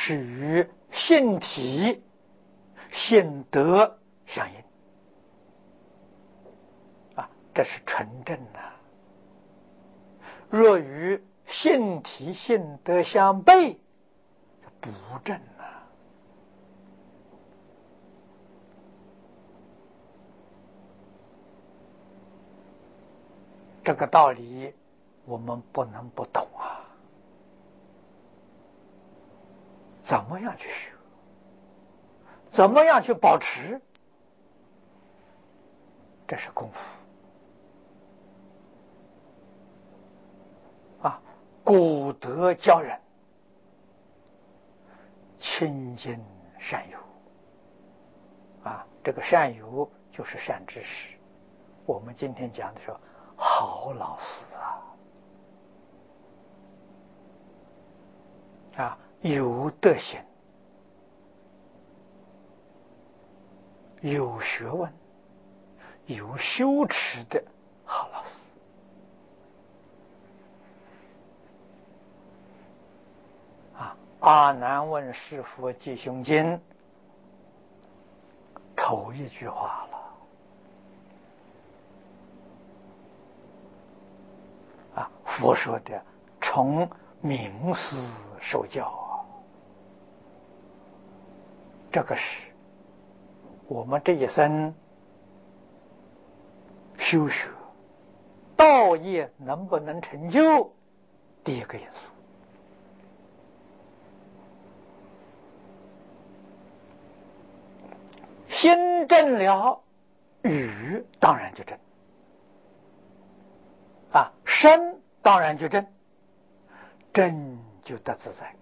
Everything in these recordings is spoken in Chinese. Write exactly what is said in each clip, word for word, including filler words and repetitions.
是与性体、性德相应啊，这是纯正的。若与性体、性德相悖，不正啊。这个道理我们不能不懂啊！怎么样去学？怎么样去保持？这是功夫啊！古德教人亲近善友啊，这个善友就是善知识。我们今天讲的说好老师啊，啊，有德行，有学问，有修持的好老师啊。阿难问师父吉凶经头一句话了啊，佛说的从名师受教啊，这个是我们这一生修学道业能不能成就第一个因素。心正了，语当然就正啊，身当然就正，正就得自在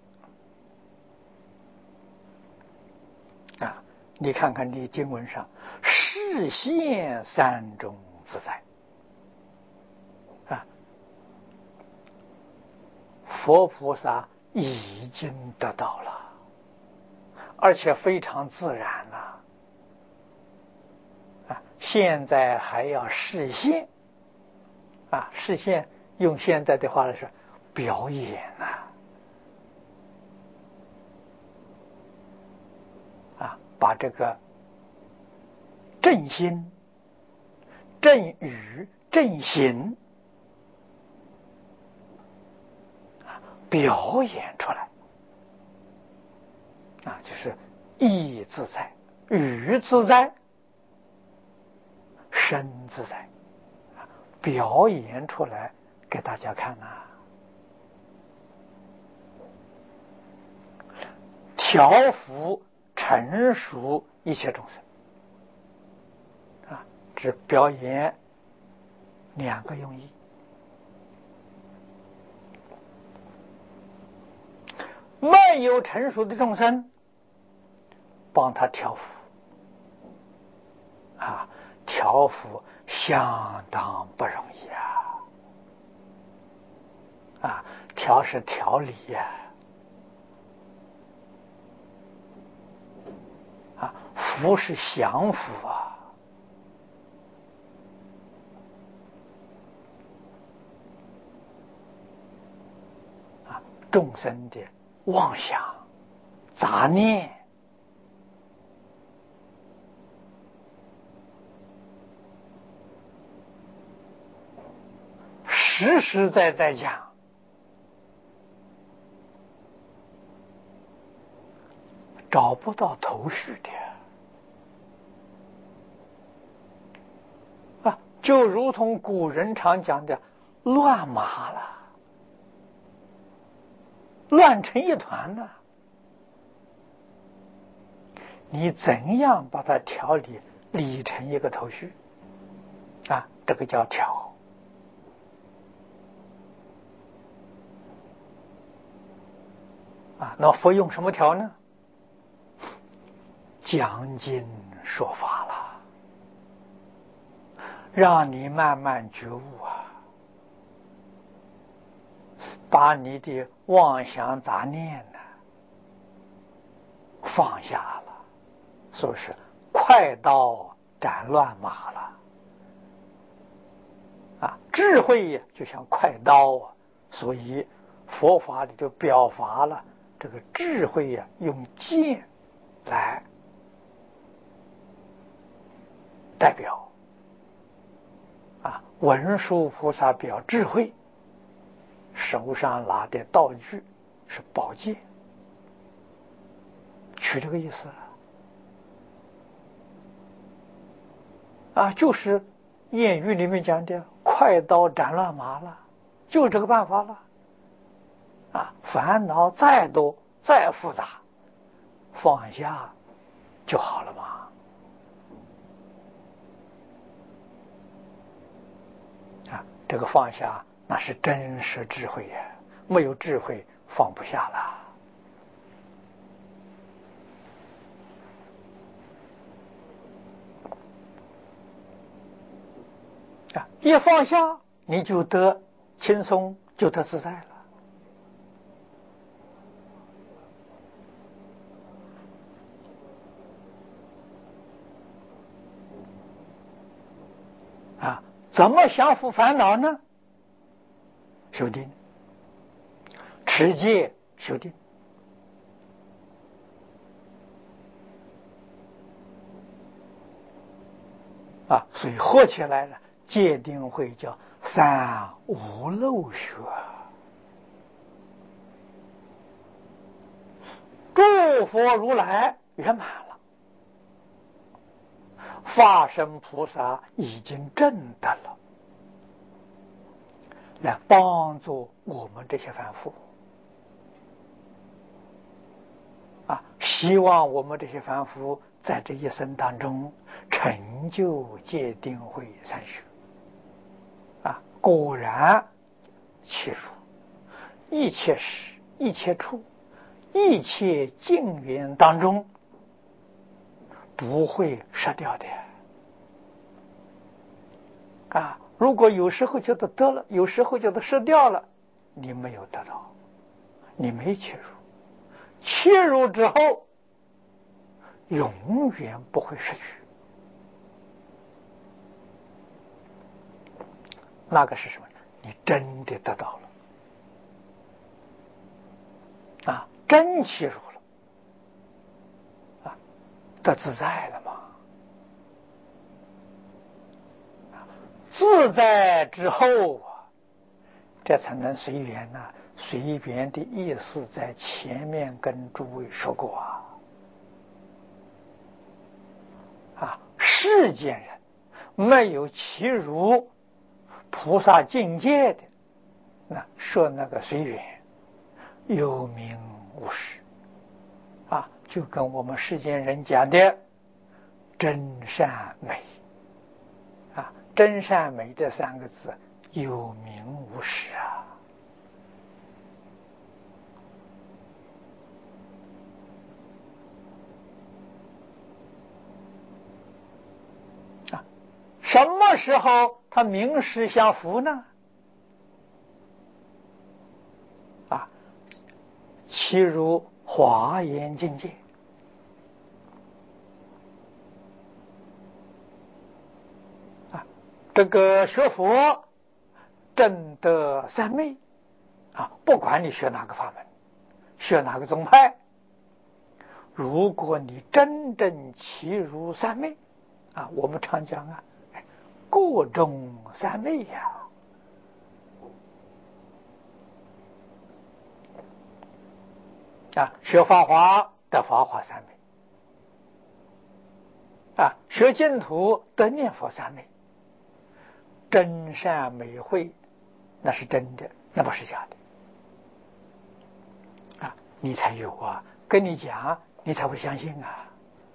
啊。你看看你经文上示现三种自在啊，佛菩萨已经得到了，而且非常自然了啊，现在还要示现啊，示现用现在的话来说，表演呐啊，把这个正心、正语、正行表演出来啊，就是意自在、语自在、身自在，表演出来给大家看啊，调伏成熟一切众生啊，只表演两个用意。没有成熟的众生，帮他调伏啊，调伏相当不容易啊！啊，调是调理呀、啊，啊，伏是降伏啊，啊，众生的妄想、杂念。实实在在讲，找不到头绪的啊，就如同古人常讲的乱麻了，乱成一团了。你怎样把它调理理成一个头绪啊？这个叫调啊。那佛用什么调呢？讲经说法了，让你慢慢觉悟啊，把你的妄想杂念呢放下了，是不是快刀斩乱麻了啊？智慧就像快刀啊，所以佛法里就表法了这个智慧呀、啊，用剑来代表啊，文殊菩萨表智慧，手上拿的道具是宝剑，取这个意思啊，就是谚语里面讲的快刀斩乱麻了，就这个办法了啊！烦恼再多再复杂，放下就好了嘛。啊，这个放下那是真实智慧呀，没有智慧放不下了。啊，一放下你就得轻松，就得自在了。啊，怎么降伏烦恼呢？修定，持戒修定。啊，所以合起来了，戒定慧叫三无漏学。诸佛如来圆满了，法身菩萨已经证得了，来帮助我们这些凡夫啊！希望我们这些凡夫在这一生当中成就戒定慧三学啊！果然其如一切时一切处一切境缘当中不会失掉的啊！如果有时候觉得得了，有时候觉得失掉了，你没有得到，你没切入，切入之后永远不会失去。那个是什么？你真的得到了啊，真切入了啊，得自在了嘛。自在之后啊，这才能随缘呐、啊。随缘的意思在前面跟诸位说过啊。啊，世间人没有其如菩萨境界的，那说那个随缘有名无实啊，就跟我们世间人讲的真善美啊，真善美这三个字有名无实啊。啊，什么时候他名实相符呢？啊，其如华严境界啊，这个学佛证得三昧啊，不管你学哪个法门，学哪个宗派，如果你真正其如三昧啊，我们常讲啊，各中三昧呀、啊，啊，学法华得法华三昧啊，学净土得念佛三昧，真善美慧那是真的，那不是假的啊，你才有啊，跟你讲你才会相信啊。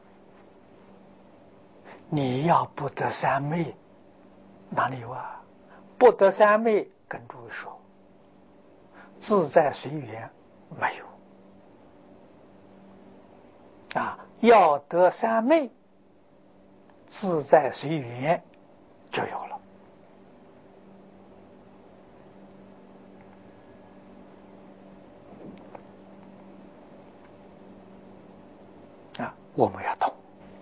你要不得三昧哪里有啊？不得三昧跟诸位说，自在随缘没有啊，要得三昧自在随缘就有了啊，我们要懂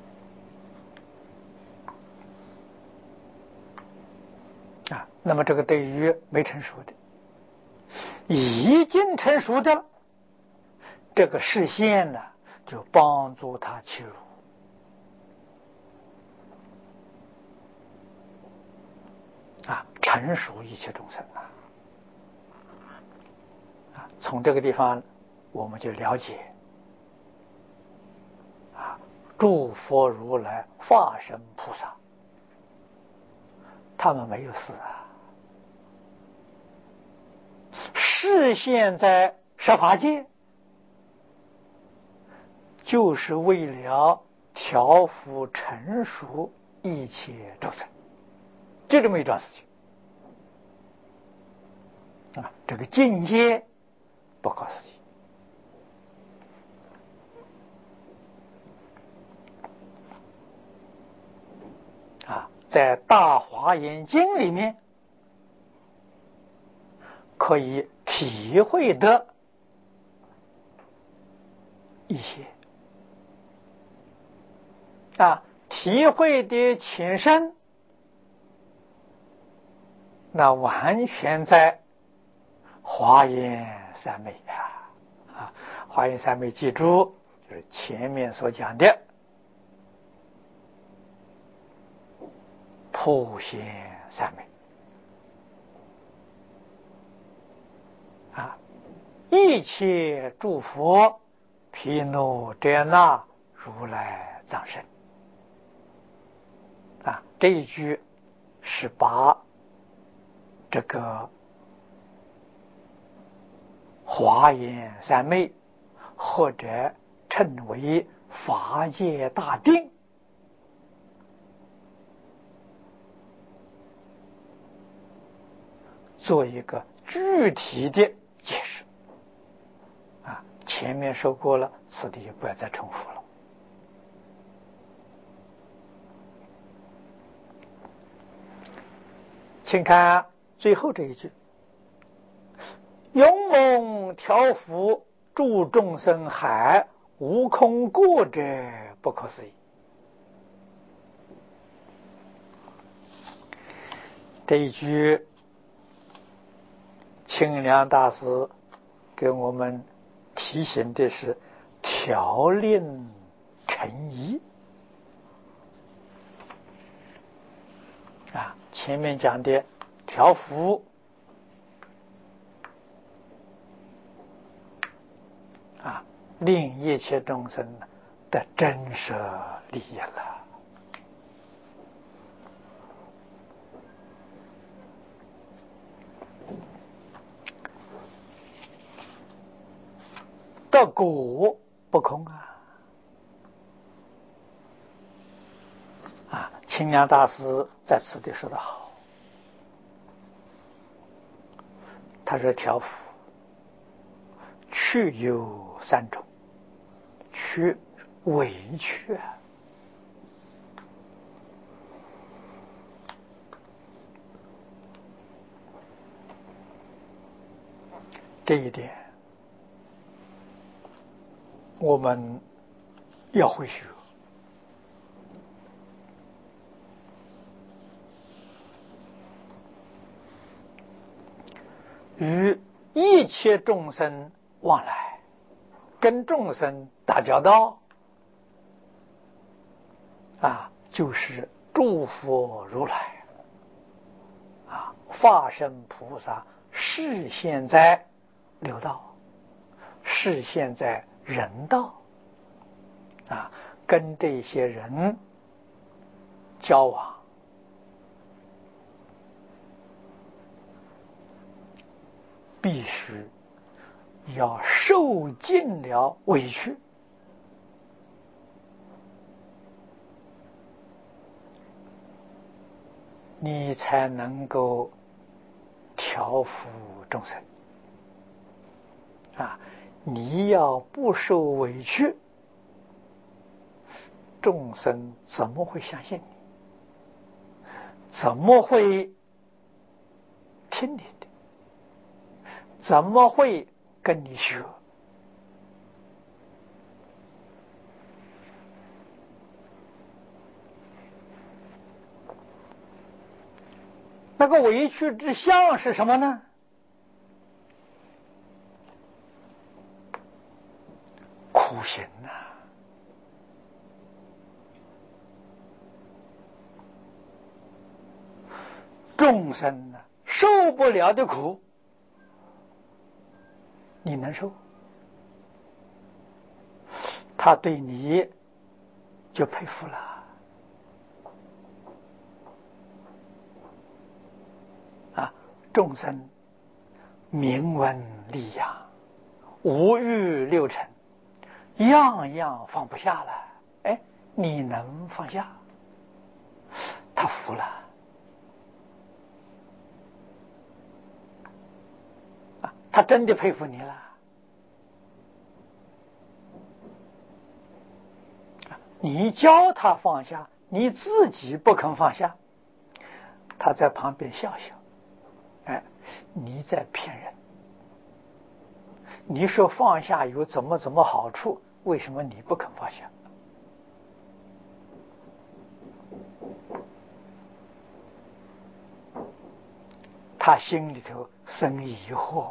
啊。那么这个对于没成熟的，已经成熟的了， 这个视线呢，就帮助他去入。啊，成熟一切众生啊！啊，从这个地方我们就了解啊，诸佛如来、化身菩萨，他们没有死啊，视现在十法界，就是为了调伏成熟一切众生。就这么一桩事情啊，这个境界不可思议啊！在《大华严经》里面可以体会的一些啊，体会的浅深。那完全在华严三昧呀！啊，华严三昧记住，就是前面所讲的普贤三昧啊，一切诸佛毗卢遮那如来藏身啊，这一句是把这个华严三昧，或者称为法界大定，做一个具体的解释啊。前面说过了，此地就不要再重复了。请看最后这一句：勇猛调伏诸众生海，无空过者，不可思议。这一句清凉大师给我们提醒的是调令成仪啊，前面讲的调伏啊，令一切众生的真实利益了。得果不空啊！啊，清凉大师在此地说得好，他说调伏去有三种，去委屈啊，这一点我们要会学。与一切众生往来，跟众生打交道啊，就是诸佛如来啊，化身菩萨示现在六道，示现在人道啊，跟这些人交往，必须要受尽了委屈，你才能够调伏众生啊！你要不受委屈，众生怎么会相信你？怎么会听你的？怎么会跟你学？那个委屈之相是什么呢？ 苦行呐、啊。众生呢、啊，受不了的苦，你能受，他对你就佩服了。啊，众生明闻利养，五欲六尘，样样放不下了。哎，你能放下，他服了。啊，他真的佩服你了。你教他放下，你自己不肯放下，他在旁边笑笑。哎，你在骗人！你说放下有怎么怎么好处，为什么你不肯放下？他心里头生疑惑，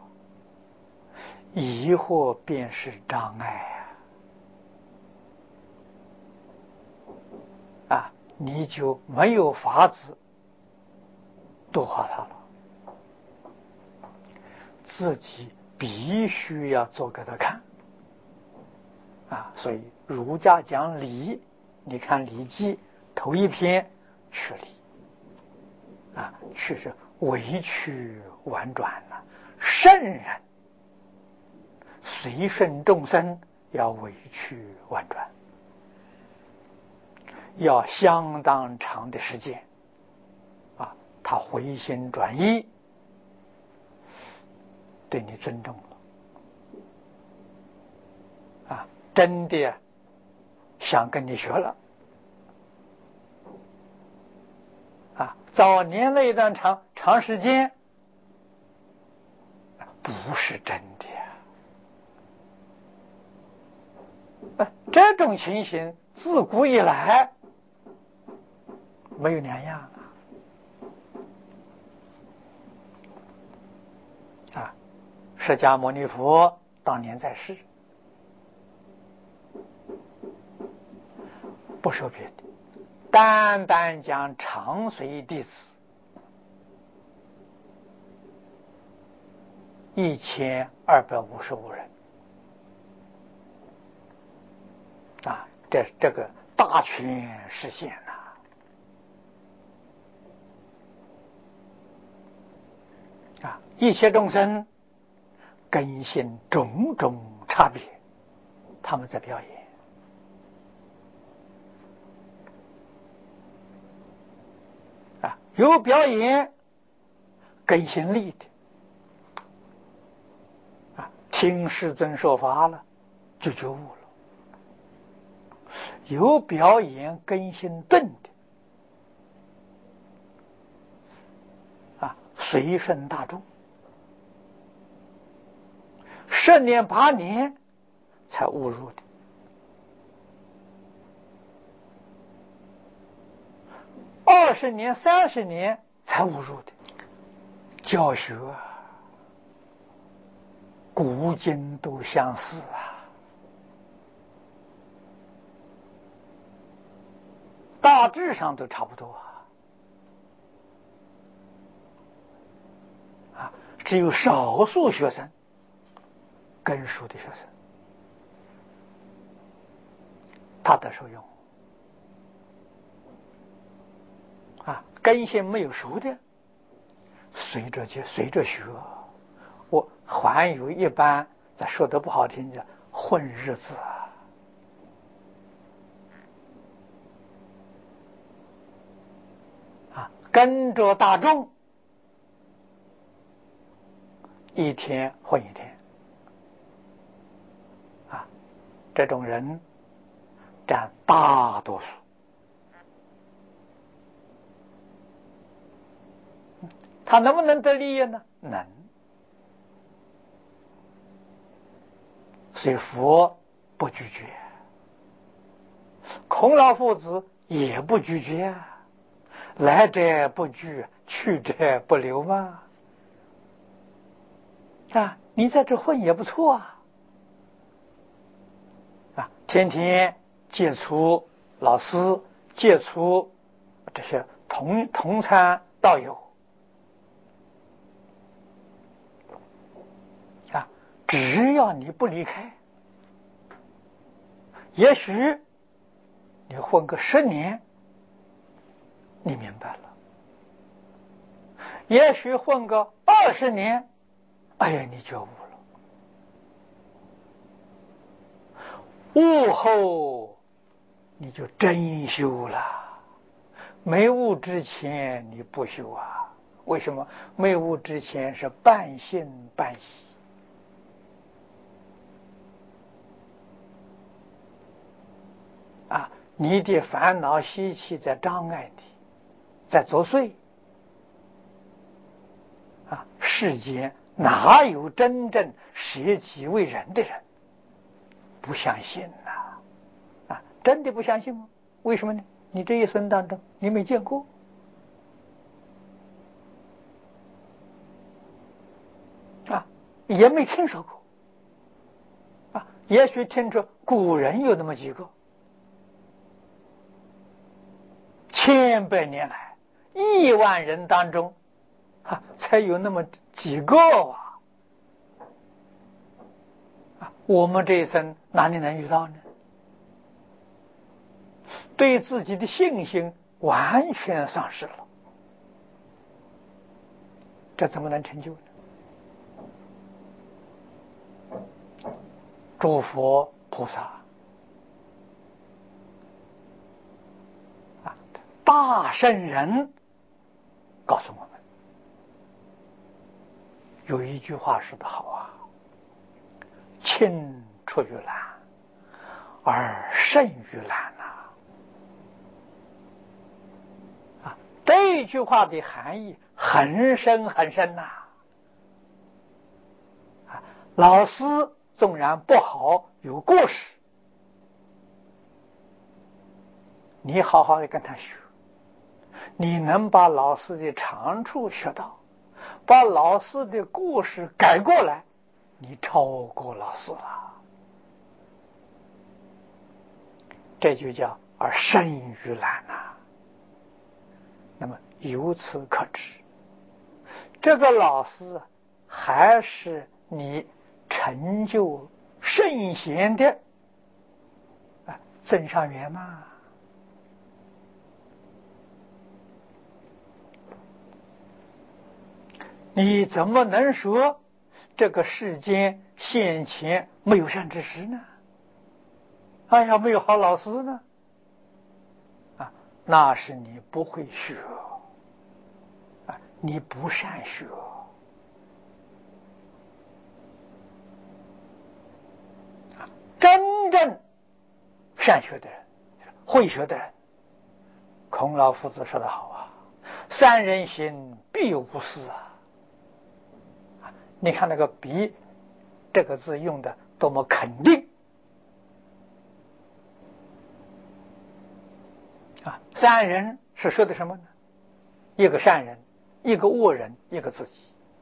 疑惑便是障碍啊！啊，你就没有法子度化他了。自己必须要做给他看啊！所以儒家讲礼，你看《礼记》头一篇去礼啊，去是委曲婉转呐、啊，圣人随顺众生要委曲婉转，要相当长的时间啊，他回心转意，对你尊重了啊，真的想跟你学了啊。早年那一段长长时间不是真的啊，这种情形自古以来没有两样啊。啊，释迦牟尼佛当年在世，不说别的，单单讲长随弟子一千二百五十五人啊，这这个大权实现呐、啊！啊，一切众生根性种种差别，他们在表演啊，有表演根性利的啊，听世尊说法了就觉悟了；有表演根性钝的啊，随顺大众，十年八年才悟入的，二十年三十年才悟入的。教学古今都相似啊，大致上都差不多啊，啊，只有少数学生根熟的学生，他得受用啊，根性没有熟的，随着就随着学。我还有一般，咱说的不好听的，混日子啊，跟着大众，一天混一天啊，这种人占大多数。他能不能得利益呢？能。所以佛不拒绝，孔老夫子也不拒绝，来者不拒，去者不留嘛。啊，你在这混也不错啊。 啊，天天接触老师，接触这些同同参道友啊，只要你不离开，也许你混个十年，你明白了；也许混个二十年，哎呀，你觉悟了。悟后你就真修了，没悟之前你不修啊？为什么？没悟之前是半信半疑啊，你的烦恼习气在障碍你，在作祟啊！世间哪有真正舍己为人的人？不相信呐、啊！啊，真的不相信吗？为什么呢？你这一生当中你没见过啊，也没听说过啊。也许听说古人有那么几个，千百年来亿万人当中啊，才有那么几个啊！啊，我们这一生哪里能遇到呢？对自己的信心完全丧失了，这怎么能成就呢？诸佛菩萨啊，大圣人告诉我们，有一句话说得好啊：青出于蓝而胜于蓝呐！啊，这句话的含义很深很深呐！啊，老师纵然不好，有过失，你好好的跟他学，你能把老师的长处学到，把老师的过失改过来，你超过老师了。这就叫而胜于蓝呐。那么由此可知，这个老师还是你成就圣贤的啊增上缘嘛。你怎么能说这个世间现前没有善知识呢？哎呀，没有好老师呢？啊，那是你不会学啊，你不善学啊。真正善学的人，会学的人，孔老夫子说得好啊：三人行，必无私啊。你看那个必这个字用的多么肯定啊！三人是说的什么呢？一个善人，一个恶人，一个自己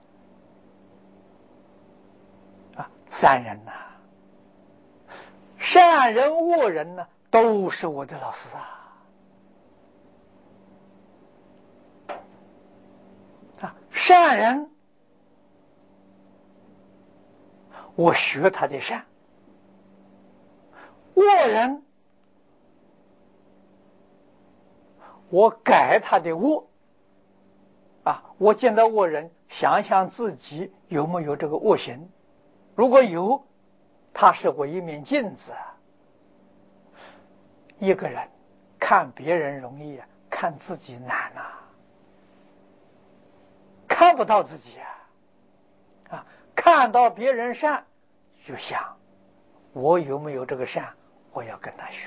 啊！三人呐、啊，善人恶人呢，都是我的老师啊！啊，善人我学他的善，恶人我改他的恶啊！我见到恶人，想想自己有没有这个恶行，如果有，他是我一面镜子啊。一个人看别人容易啊，看自己难啊，看不到自己啊，啊，看到别人善，就想我有没有这个善，我要跟他学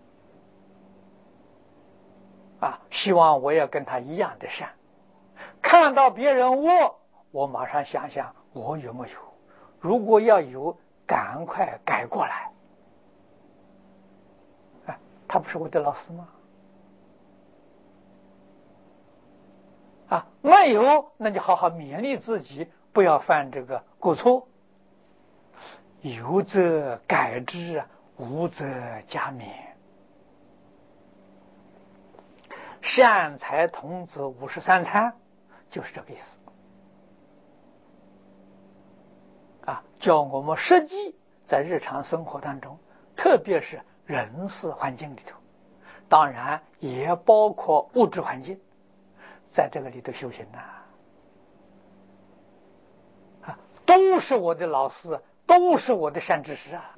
啊，希望我要跟他一样的善。看到别人恶，我马上想想我有没有，如果要有，赶快改过来。啊，他不是我的老师吗？啊，没有，那就好好勉励自己，不要犯这个过错。有则改之， 无则加勉。善财童子五十三参就是这个意思啊，叫我们实际在日常生活当中，特别是人事环境里头，当然也包括物质环境，在这个里头修行呐、啊，都是我的老师，都是我的善知识啊。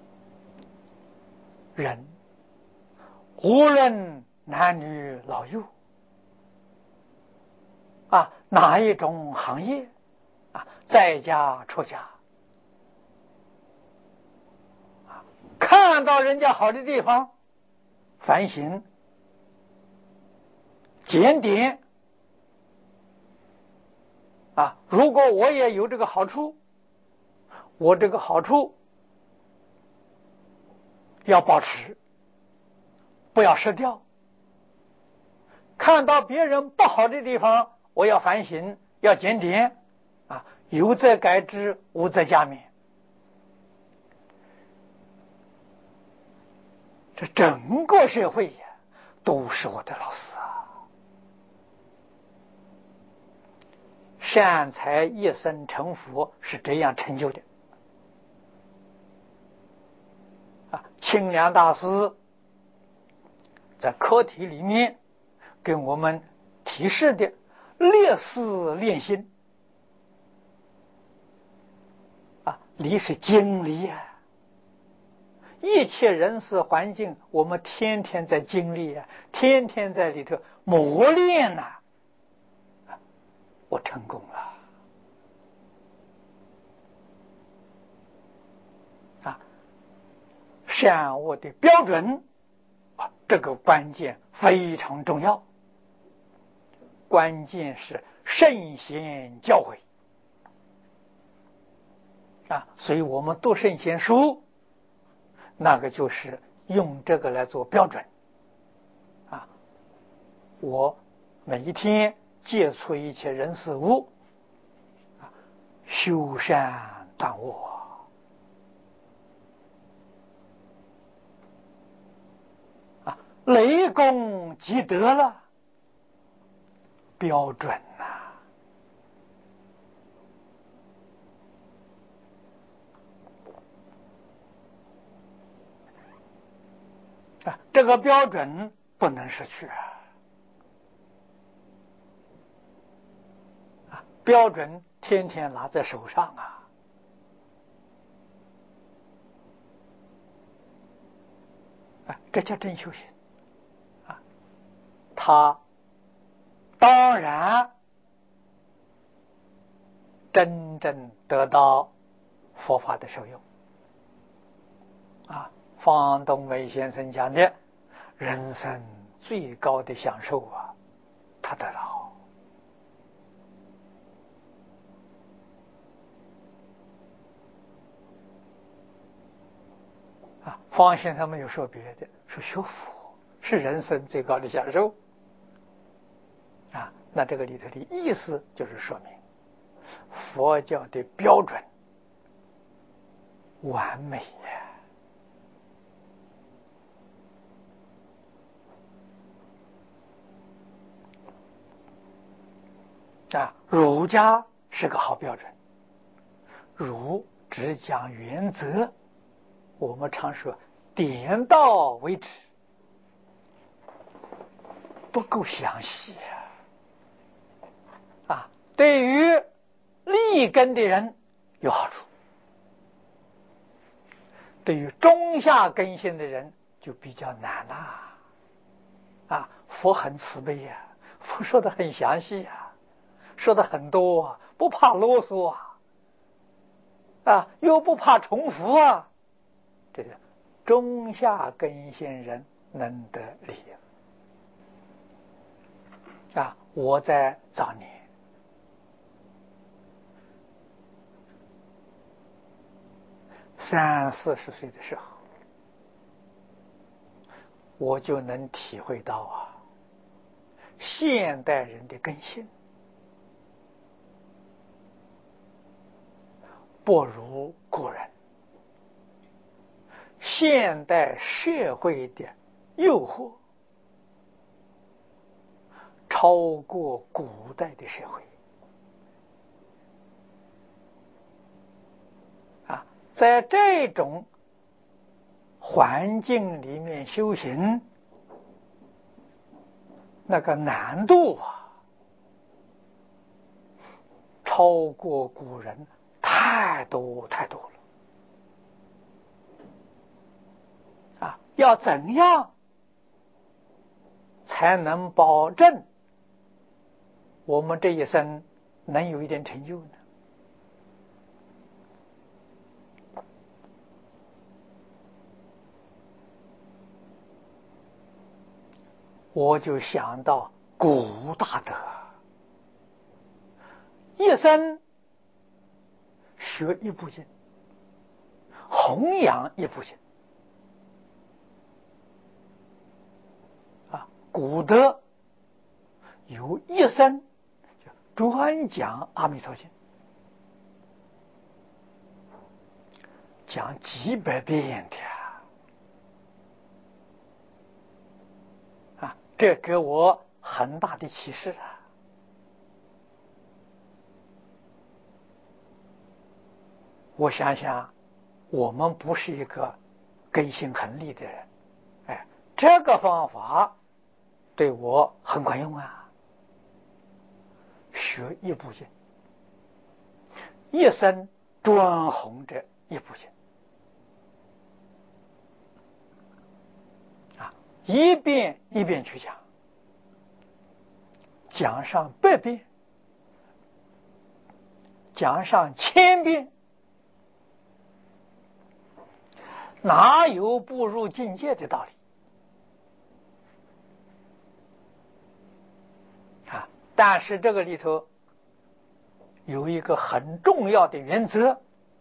人无论男女老幼啊，哪一种行业啊，在家出家啊，看到人家好的地方，反省检点啊，如果我也有这个好处，我这个好处要保持，不要失掉。看到别人不好的地方，我要反省，要检点啊，有则改之，无则加勉。这整个社会呀，都是我的老师啊！善财一生成佛是这样成就的啊！清凉大师在课题里面给我们提示的烈士练心啊，理是经历啊，一切人事环境，我们天天在经历啊，天天在里头磨练呐、啊，我成功了啊！善恶的标准啊，这个关键非常重要，关键是圣贤教诲啊，所以我们读圣贤书，那个就是用这个来做标准啊。我每一天接触一切人事物啊，修善断恶啊，雷公积德了，标准呐、啊。啊，这个标准不能失去啊！啊，标准天天拿在手上啊！啊，这叫真修行啊！他当然真正得到佛法的受用啊！方东梅先生讲的，人生最高的享受啊，他得到啊。方先生没有说别的，说学佛是人生最高的享受啊。那这个里头的意思就是说明佛教的标准完美呀。啊，儒家是个好标准，儒只讲原则，我们常说点到为止，不够详细啊！啊，对于立根的人有好处，对于中下根性的人就比较难啦。啊，佛很慈悲呀、啊，佛说的很详细呀、啊，说的很多啊，不怕啰嗦啊，啊，又不怕重复啊，这个中下根性人能得利啊！我在早年三四十岁的时候，我就能体会到啊，现代人的根性不如古人， 现代社会的诱惑超过古代的社会啊，在这种环境里面修行，那个难度啊，超过古人太多太多了啊！要怎样才能保证我们这一生能有一点成就呢？我就想到古大德一生学一部经，弘扬一部经啊，古德有一生专讲阿弥陀经，讲几百遍的啊，这给我很大的启示啊！我想想，我们不是一个根性很利的人，哎，这个方法对我很管用啊！学一部经，一生专弘这一部经啊，一遍一遍去讲，讲上百遍，讲上千遍，哪有不入境界的道理啊？但是这个里头有一个很重要的原则，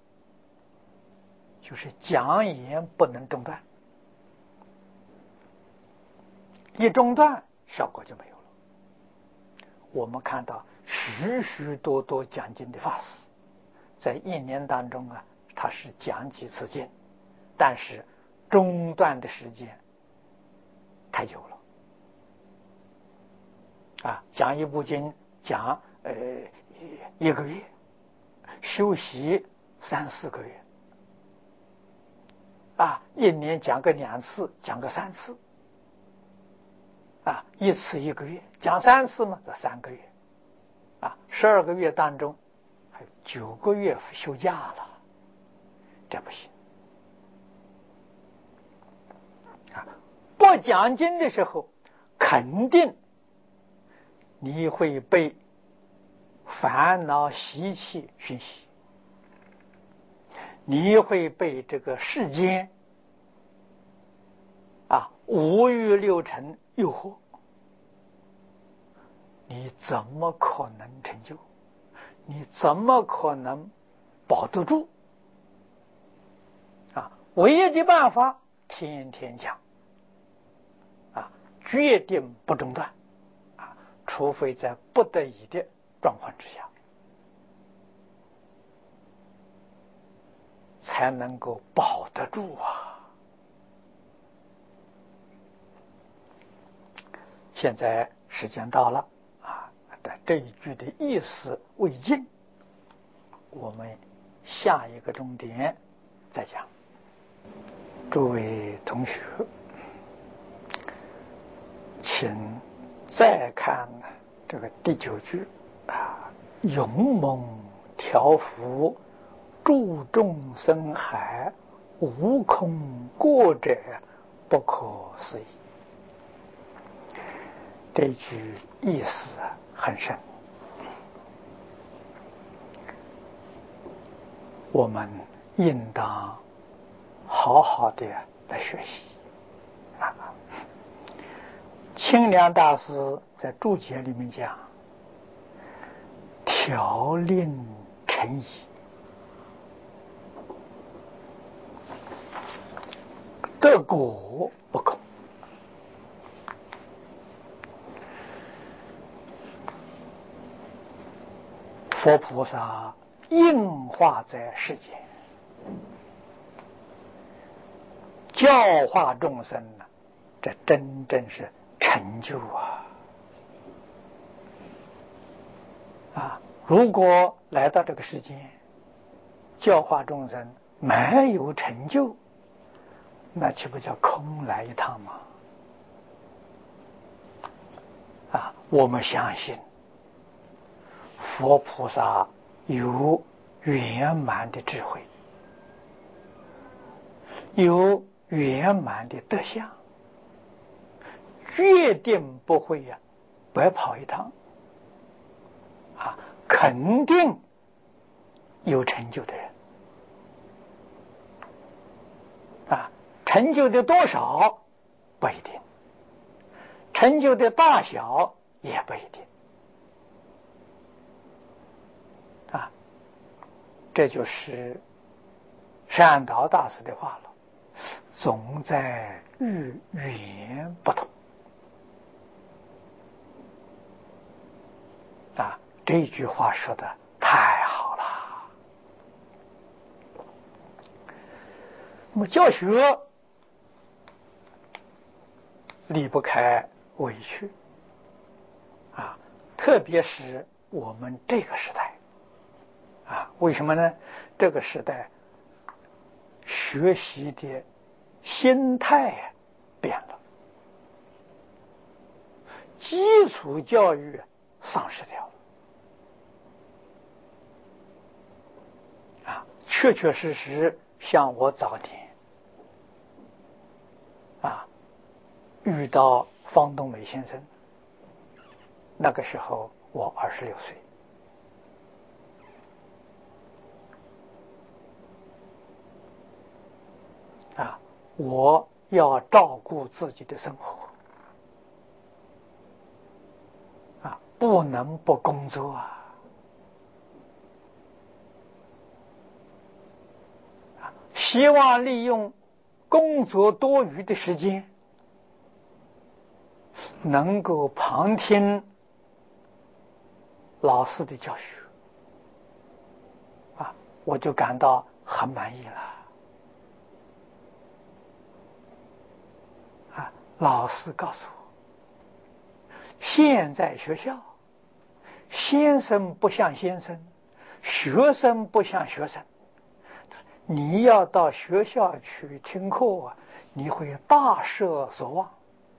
就是讲言不能中断，一中断效果就没有了。我们看到许许多多讲经的法师，在一年当中啊，他是讲几次经，但是中断的时间太久了啊，讲一部经讲呃一个月，休息三四个月啊，一年讲个两次，讲个三次啊，一次一个月，讲三次嘛，这三个月啊，十二个月当中还有九个月休假了，这不行啊！不讲经的时候，肯定你会被烦恼习气熏习，你会被这个世间啊五欲六尘诱惑，你怎么可能成就？你怎么可能保得住啊？唯一的办法，天天讲啊，决定不中断啊，除非在不得已的状况之下，才能够保得住啊。现在时间到了啊，但这一句的意思未尽，我们下一个重点再讲。诸位同学，请再看这个第九句啊，勇猛调伏，助众生海，无空过者，不可思议。这句意思啊很深，我们应当好好的来学习啊。清凉大师在注解里面讲，调令成仪，得果不空。佛菩萨应化在世间， 教化众生呢，这真正是成就啊！啊，如果来到这个世间，教化众生没有成就，那岂不叫空来一趟吗？啊，我们相信佛菩萨有圆满的智慧，有圆满的德相，决定不会呀、啊、白跑一趟啊，肯定有成就的人啊，成就的多少不一定，成就的大小也不一定啊，这就是善导大师的话了，总在遇缘不同啊，这句话说的太好了。那么教学离不开委屈啊，特别是我们这个时代啊，为什么呢？这个时代学习的心态变了，基础教育丧失掉了啊，确确实实像我早年啊遇到方东美先生，那个时候我二十六岁啊，我要照顾自己的生活啊，不能不工作啊。希望利用工作多余的时间，能够旁听老师的教学啊，我就感到很满意了啊。老师告诉我，现在学校先生不像先生，学生不像学生，你要到学校去听课啊，你会大失所望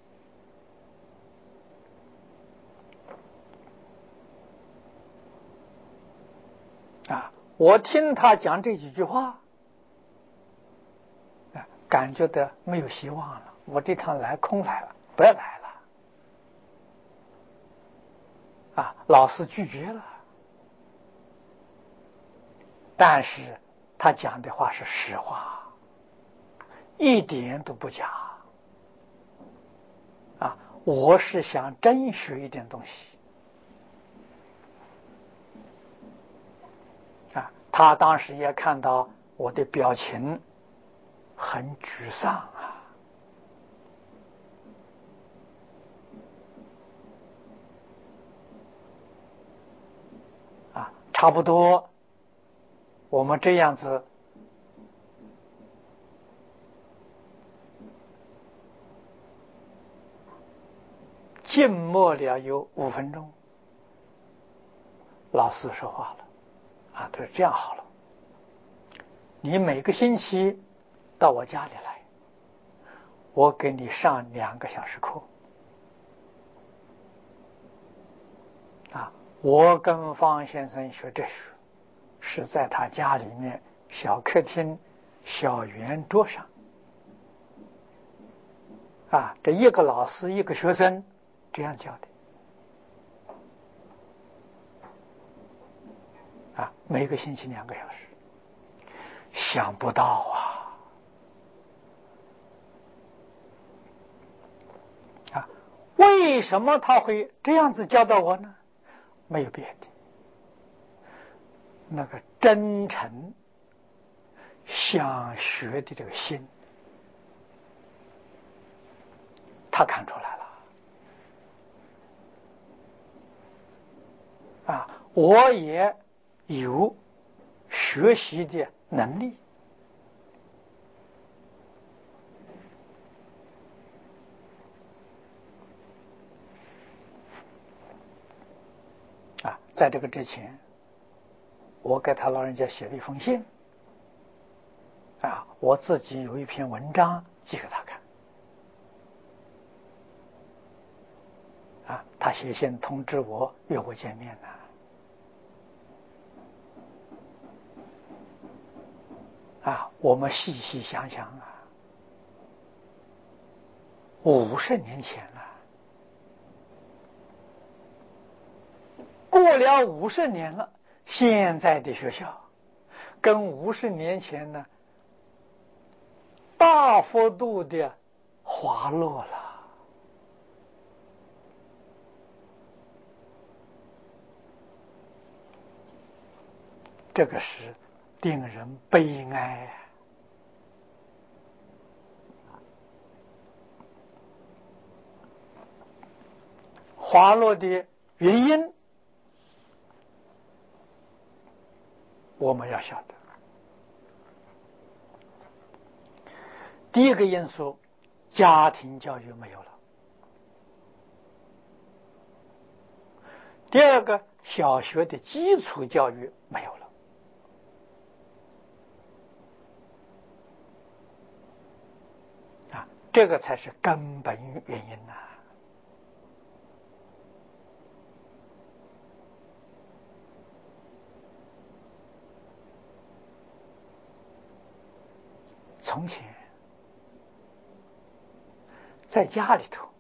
啊！我听他讲这几句话，啊，感觉到没有希望了，我这趟来空来了，不要来了啊！老师拒绝了，但是他讲的话是实话，一点都不假啊！我是想真学一点东西啊！他当时也看到我的表情很沮丧啊啊！差不多我们这样子静默了有五分钟，老师说话了啊，他说这样好了，你每个星期到我家里来，我给你上两个小时课啊。我跟方先生学哲学是在他家里面小客厅小圆桌上啊，这一个老师一个学生这样教的啊，每个星期两个小时。想不到啊啊，为什么他会这样子教导我呢？没有别的，那个真诚想学的这个心，他看出来了啊，我也有学习的能力在这个之前，我给他老人家写了一封信，啊，我自己有一篇文章寄给他看，啊，他写信通知我约我见面呢。啊，我们细细想想啊，五十年前了，过了五十年了，现在的学校跟五十年前呢，大幅度的滑落了。这个是令人悲哀啊！滑落的原因，我们要晓得。第一个因素，家庭教育没有了；第二个，小学的基础教育没有了。啊，这个才是根本原因呐、啊。从前在家里头，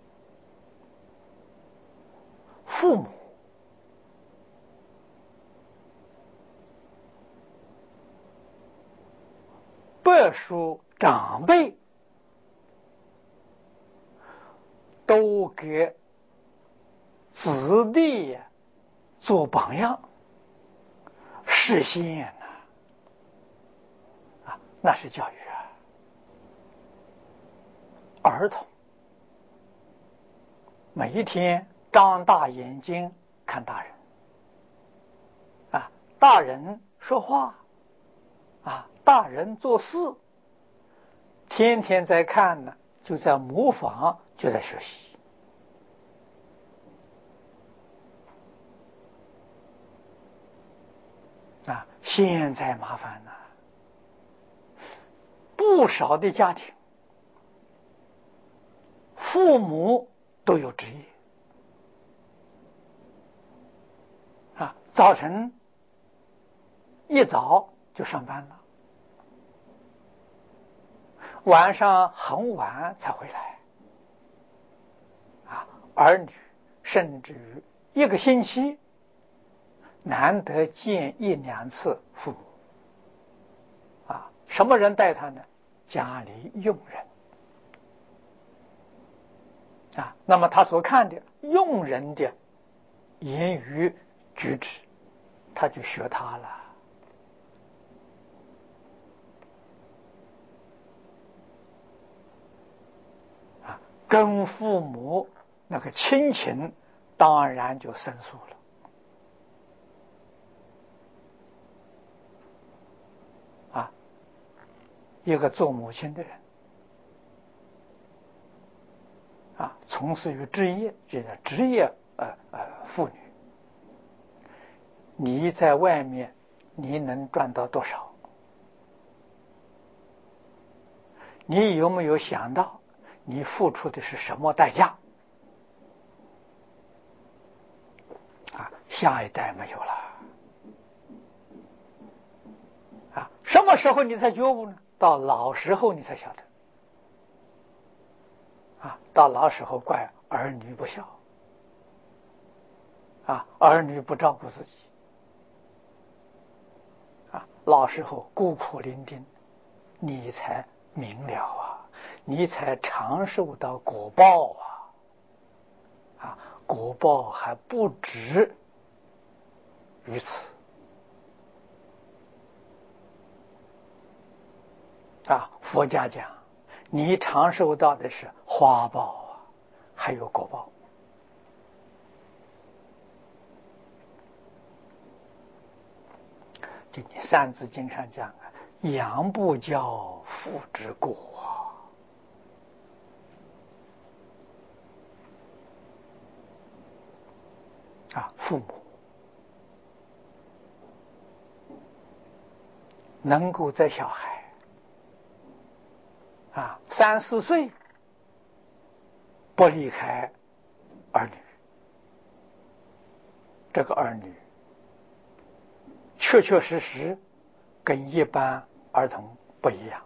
父母伯叔长辈都给子弟做榜样，实现呐、啊，那是教育啊。儿童每一天张大眼睛看大人，啊，大人说话，啊，大人做事，天天在看呢，就在模仿，就在学习。啊，现在麻烦了，不少的家庭，父母都有职业，啊，早晨一早就上班了，晚上很晚才回来，啊，儿女甚至于一个星期难得见一两次父母，啊，什么人带他呢？家里佣人，啊，那么他所看的佣人的言语举止，他就学他了。啊，跟父母那个亲情当然就生疏了。啊，一个做母亲的人，啊，从事于职业，这个职业呃呃妇女，你在外面你能赚到多少？你有没有想到你付出的是什么代价？啊，下一代没有了。啊，什么时候你才觉悟呢？到老时候你才晓得。啊，到老时候怪儿女不孝，啊，儿女不照顾自己，啊，老时候孤苦伶仃，你才明了啊，你才尝受到果报啊，啊，果报还不止于此。啊，佛家讲，你尝受到的是花报啊，还有果报。这《三字经》上讲啊，养不教，父之过啊。啊，父母能够在小孩啊三四岁不离开儿女，这个儿女确确实实跟一般儿童不一样